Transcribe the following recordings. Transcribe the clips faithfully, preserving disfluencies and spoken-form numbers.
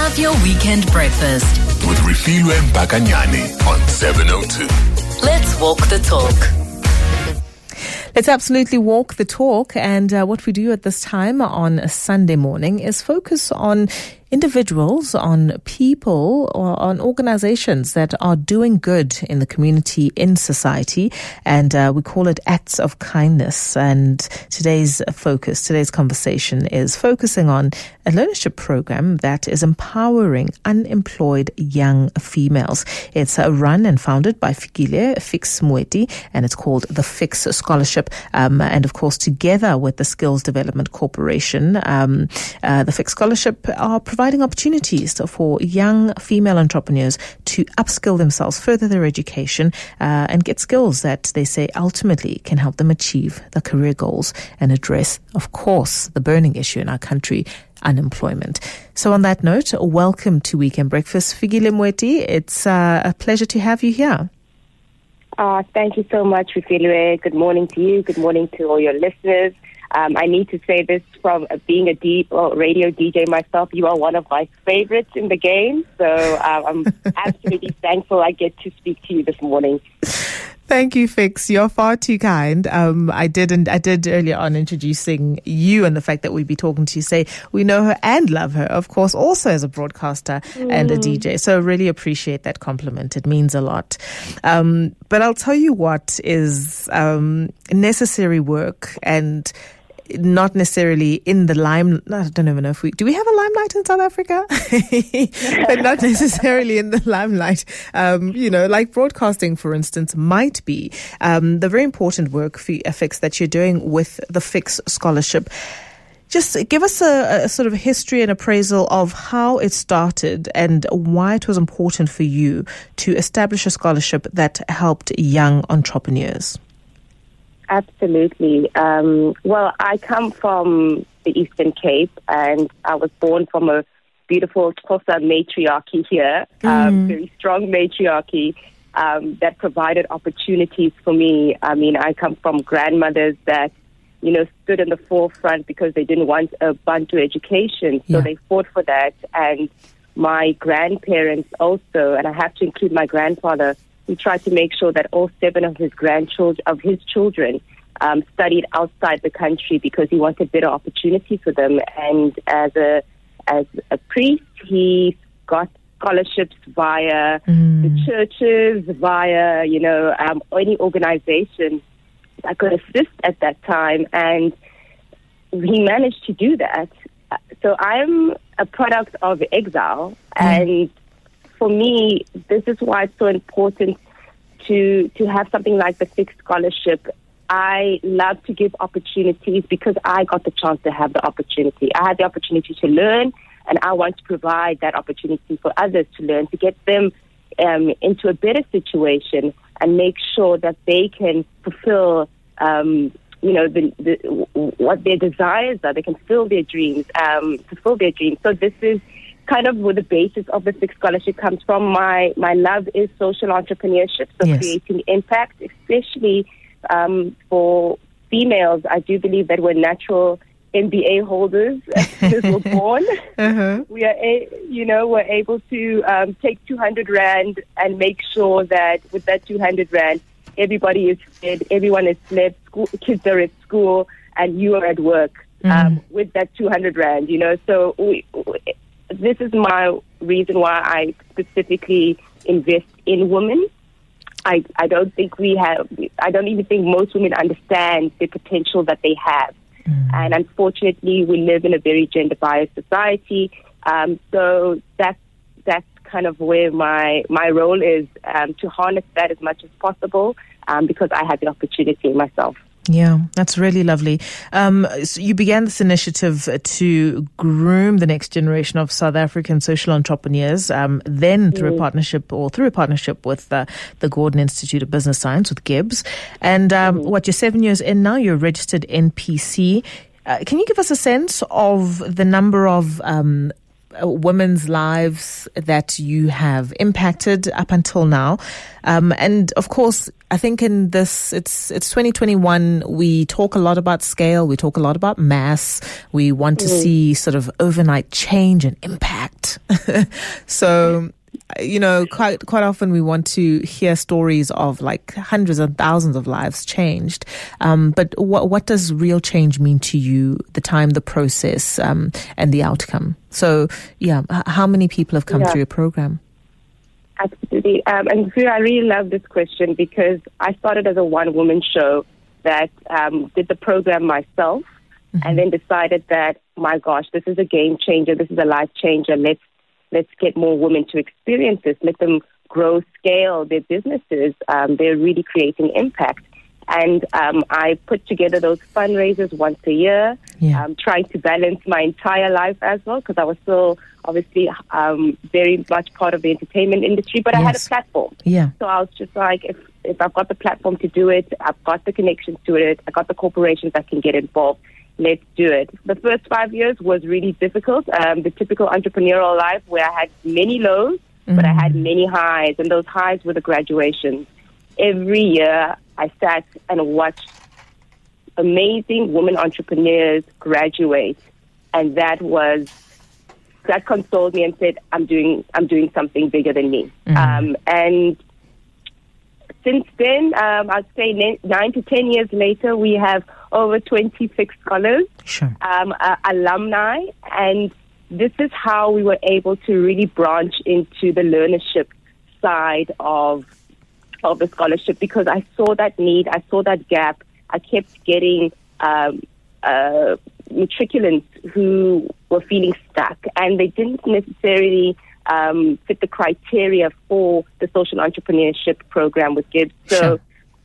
Have your weekend breakfast with Refilwe Mpakanyane on seven oh two. Let's walk the talk. Let's absolutely walk the talk. And uh, what we do at this time on a Sunday morning is focus on individuals, on people, or on organizations that are doing good in the community, in society. And uh, we call it acts of kindness. And today's focus, today's conversation is focusing on a learnership program that is empowering unemployed young females. It's uh, run and founded by Fikile Fix Moeti, and it's called the Fix Scholarship. Um, and of course, together with the Skills Development Corporation, um, uh, the Fix Scholarship are providing providing opportunities for young female entrepreneurs to upskill themselves, further their education, uh, and get skills that they say ultimately can help them achieve their career goals and address, of course, the burning issue in our country, unemployment. So on that note, welcome to Weekend Breakfast. Fikile Moeti, it's uh, a pleasure to have you here. Uh, thank you so much, Refilwe. Good morning to you. Good morning to all your listeners. Um, I need to say this from uh, being a D, well, radio D J myself. You are one of my favorites in the game. So uh, I'm absolutely thankful I get to speak to you this morning. Thank you, Fix. You're far too kind. Um, I didn't. I did earlier on introducing you and the fact that we'd be talking to you. Say we know her and love her, of course, also as a broadcaster mm. and a D J. So really appreciate that compliment. It means a lot. Um, but I'll tell you what is um, necessary work and not necessarily in the lime. I don't even know if we do. We have a limelight in South Africa, but not necessarily in the limelight. Um, you know, like broadcasting, for instance, might be um, the very important work, Fix, that you're doing with the Fix Scholarship. Just give us a, a sort of history and appraisal of how it started and why it was important for you to establish a scholarship that helped young entrepreneurs. Absolutely. Um, well, I come from the Eastern Cape, and I was born from a beautiful Xhosa matriarchy here, mm. um, very strong matriarchy um, that provided opportunities for me. I mean, I come from grandmothers that, you know, stood in the forefront because they didn't want a Bantu education, so yeah. they fought for that. And my grandparents also, and I have to include my grandfather, he tried to make sure that all seven of his grandchildren, of his children, um, studied outside the country because he wanted better opportunities for them. And as a as a priest, he got scholarships via mm. the churches, via you know um, any organization that could assist at that time, and he managed to do that. So I'm a product of exile, mm. and for me, this is why it's so important to to have something like the Fix Scholarship. I love to give opportunities because I got the chance to have the opportunity. I had the opportunity to learn, and I want to provide that opportunity for others to learn, to get them um, into a better situation and make sure that they can fulfill, um, you know, the, the, what their desires are. They can fill their dreams, um, fulfill their dreams. So this is kind of where the basis of the Fix Scholarship comes from. My my love is social entrepreneurship, so yes. creating impact, especially um, for females. I do believe that we're natural M B A holders as soon as we're born. uh-huh. We are, a, you know, we're able to um, take two hundred rand and make sure that with that two hundred rand, everybody is fed, everyone is fed, school, kids are at school, and you are at work mm. um, with that two hundred rand. You know, so we. we This is my reason why I specifically invest in women. I, I don't think we have, I don't even think most women understand the potential that they have. Mm. And unfortunately, we live in a very gender-biased society. Um, so that's, that's kind of where my, my role is, um, to harness that as much as possible, um, because I had the opportunity myself. Yeah, that's really lovely. Um, so you began this initiative to groom the next generation of South African social entrepreneurs, um, then through mm. a partnership or through a partnership with uh, the Gordon Institute of Business Science with Gibbs. And um, mm. what, you're seven years in now, you're a registered N P C. Uh, can you give us a sense of the number of um, women's lives that you have impacted up until now? Um, and of course, I think in this, it's it's twenty twenty-one, we talk a lot about scale, we talk a lot about mass, we want to mm. see sort of overnight change and impact. So, you know, quite quite often we want to hear stories of like hundreds and thousands of lives changed. Um, but what what does real change mean to you? The time, the process, um, and the outcome. So, yeah, h- how many people have come yeah. through your program? Absolutely. Um, and I really love this question because I started as a one-woman show that um, did the program myself, mm-hmm. and then decided that, my gosh, this is a game changer. This is a life changer. Let's let's get more women to experience this. Let them grow, scale their businesses. Um, they're really creating impact. And um, I put together those fundraisers once a year, yeah. um, trying to balance my entire life as well, because I was still obviously um, very much part of the entertainment industry, but yes. I had a platform. Yeah. So I was just like, if, if I've got the platform to do it, I've got the connections to it, I've got the corporations that can get involved, let's do it. The first five years was really difficult, um, the typical entrepreneurial life where I had many lows, mm-hmm. but I had many highs, and those highs were the graduations. Every year I sat and watched amazing women entrepreneurs graduate, and that was that consoled me and said, I'm doing I'm doing something bigger than me. Mm-hmm. Um, and since then, um, I'd say nine to ten years later, we have over twenty-six scholars, sure. um, uh, alumni, and this is how we were able to really branch into the learnership side of of the scholarship, because I saw that need, I saw that gap. I kept getting um, uh, matriculants who were feeling stuck, and they didn't necessarily um, fit the criteria for the social entrepreneurship program with Gibbs. So sure.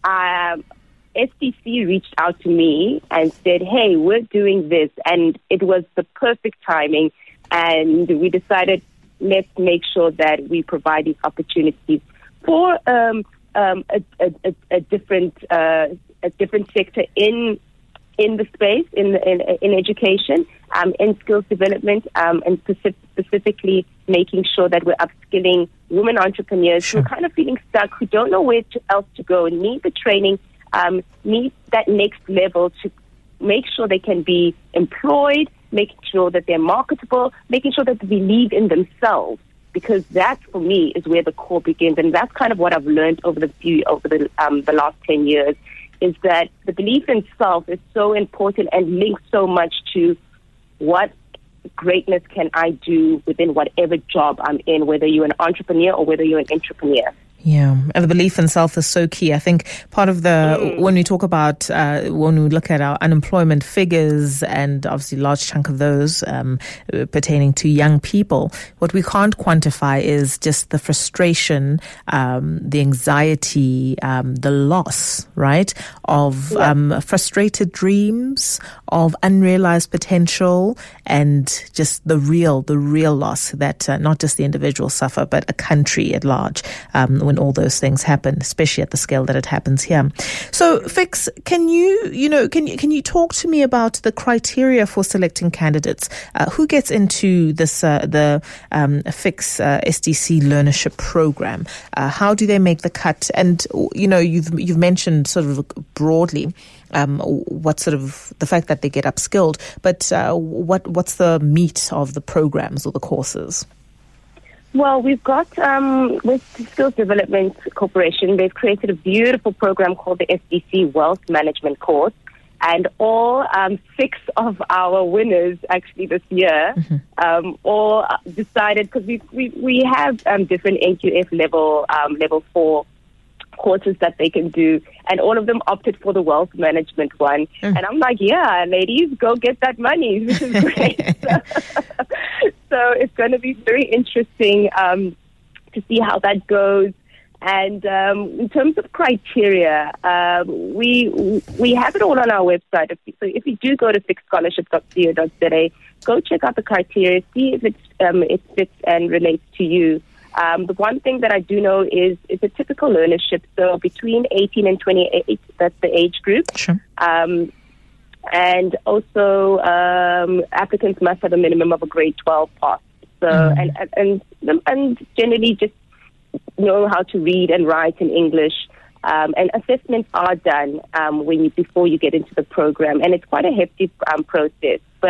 um, S D C reached out to me and said, hey, we're doing this, and it was the perfect timing, and we decided, let's make sure that we provide these opportunities for um, Um, a, a, a different uh, a different sector in in the space in in, in education, um, in skills development, um, and specific, specifically making sure that we're upskilling women entrepreneurs sure. who are kind of feeling stuck, who don't know where to, else to go, need the training, um, need that next level to make sure they can be employed, making sure that they're marketable, making sure that they believe in themselves. Because that, for me, is where the core begins, and that's kind of what I've learned over the few over the um, the last ten years, is that the belief in self is so important and links so much to what greatness can I do within whatever job I'm in, whether you're an entrepreneur or whether you're an entrepreneur. Yeah, and the belief in self is so key. I think part of the, mm. when we talk about, uh, when we look at our unemployment figures, and obviously a large chunk of those um, pertaining to young people, what we can't quantify is just the frustration, um, the anxiety, um, the loss, right, of yeah. um, frustrated dreams, of unrealized potential, and just the real, the real loss that uh, not just the individual suffer, but a country at large, um, when all those things happen, especially at the scale that it happens here. So, Fix, can you, you know, can you can you talk to me about the criteria for selecting candidates? Uh, who gets into this uh, the um, Fix uh, S D C learnership program? Uh, how do they make the cut? And you know, you've you've mentioned sort of broadly um, what sort of the fact that they get upskilled, but uh, what what's the meat of the programs or the courses? Well, we've got, um, with Skills Development Corporation, they've created a beautiful program called the S D C Wealth Management Course. And all um, six of our winners, actually, this year, mm-hmm. um, all decided, because we, we, we have um, different N Q F level, um, level four courses that they can do, and all of them opted for the wealth management one. Mm. And I'm like, yeah, ladies, go get that money. This is great. so, so it's going to be very interesting um, to see how that goes. And um, in terms of criteria, um, we we have it all on our website. So if you do go to fix scholarship dot co dot za, go check out the criteria, see if it's, um, it fits and relates to you. Um, the one thing that I do know is it's a typical learnership, so between eighteen and twenty-eight, that's the age group. Sure. Um, and also, um, applicants must have a minimum of a grade twelve pass. So, mm. and, and and generally just know how to read and write in English. Um, and assessments are done um, when you before you get into the program, and it's quite a hefty um, process. But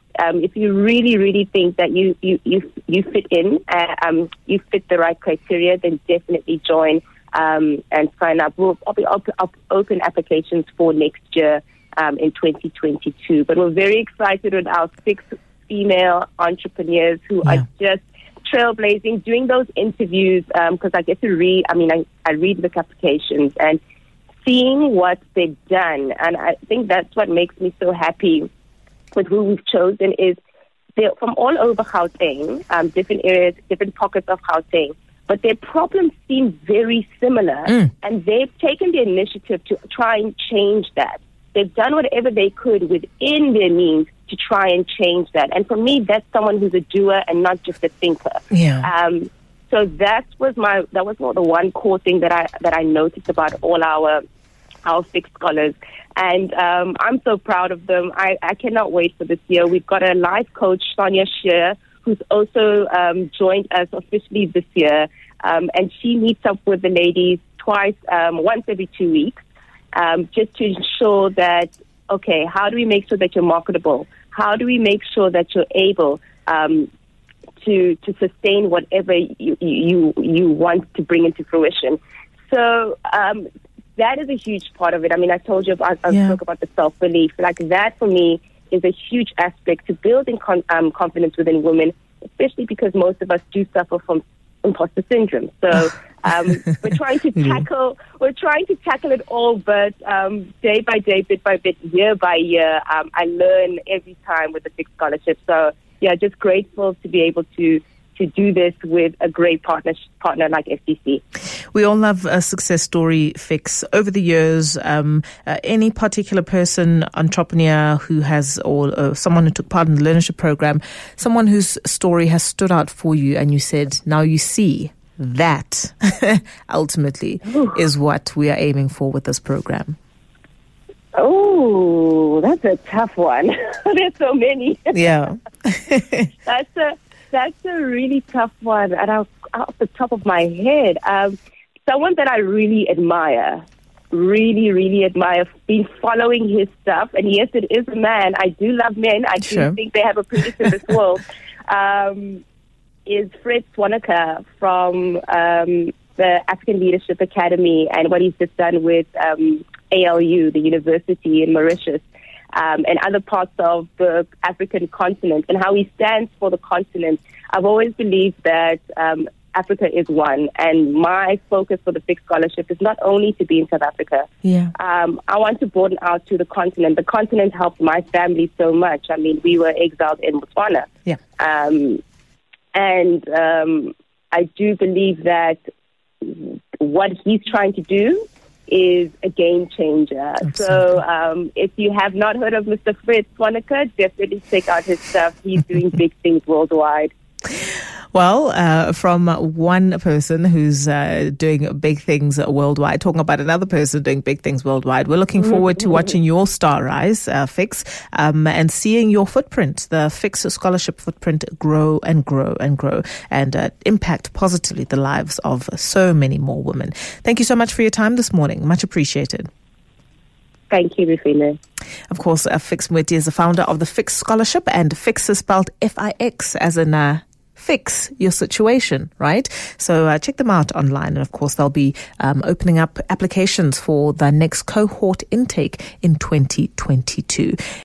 Um, if you really, really think that you you you, you fit in, uh, um, you fit the right criteria, then definitely join um, and sign up. We'll I'll be op- op- open applications for next year um, in twenty twenty-two. But we're very excited with our six female entrepreneurs who yeah. are just trailblazing, doing those interviews because um, I get to read. I mean, I, I read the applications and seeing what they've done, and I think that's what makes me so happy with who we've chosen. Is they're from all over Gauteng, um, different areas, different pockets of Gauteng, but their problems seem very similar, mm. and they've taken the initiative to try and change that. They've done whatever they could within their means to try and change that. And for me, that's someone who's a doer and not just a thinker. Yeah. Um, so that was my that was the one core thing that I that I noticed about all our our Fix scholars. And um, I'm so proud of them. I, I cannot wait for this year. We've got a life coach, Sonia Shear, who's also um, joined us officially this year. Um, and she meets up with the ladies twice, um, once every two weeks, um, just to ensure that, okay, how do we make sure that you're marketable? How do we make sure that you're able um, to to sustain whatever you, you, you want to bring into fruition? So um, that is a huge part of it. I mean, I told you, I, I yeah. spoke about the self-belief. Like that for me is a huge aspect to building con- um, confidence within women, especially because most of us do suffer from imposter syndrome. So um, we're trying to tackle, we're trying to tackle it all, but um, day by day, bit by bit, year by year, um, I learn every time with the Fix Scholarship. So yeah, just grateful to be able to to do this with a great partner partner like F D C. We all love a success story, Fix. Over the years, um, uh, any particular person, entrepreneur who has, or uh, someone who took part in the learnership program, someone whose story has stood out for you and you said, now you see that ultimately Ooh. is what we are aiming for with this program? Oh, that's a tough one. There's so many. Yeah. that's a That's a really tough one, and off, off the top of my head, um, someone that I really admire, really, really admire, been following his stuff, and yes, it is a man. I do love men. I sure. do think they have a place in this world, um, is Fritz Swaneker from um, the African Leadership Academy, and what he's just done with um, A L U, the university in Mauritius. Um, and other parts of the African continent, and how he stands for the continent. I've always believed that um, Africa is one, and my focus for the Fix Scholarship is not only to be in South Africa. Yeah. Um, I want to broaden out to the continent. The continent helped my family so much. I mean, we were exiled in Botswana. Yeah. Um, and um, I do believe that what he's trying to do is a game changer. Absolutely. So um, if you have not heard of Mister Fritz Swaneker, definitely check out his stuff. He's doing big things worldwide. Well, uh, from one person who's uh, doing big things worldwide, talking about another person doing big things worldwide, we're looking forward to watching your star rise, uh, Fix, um, and seeing your footprint, the Fix Scholarship footprint, grow and grow and grow and uh, impact positively the lives of so many more women. Thank you so much for your time this morning. Much appreciated. Thank you, Rufina. Of course, uh, Fix Mwiti is the founder of the Fix Scholarship, and Fix is spelled F I X as in uh, fix your situation, right? So uh, check them out online. And of course, they'll be um, opening up applications for the next cohort intake in twenty twenty-two.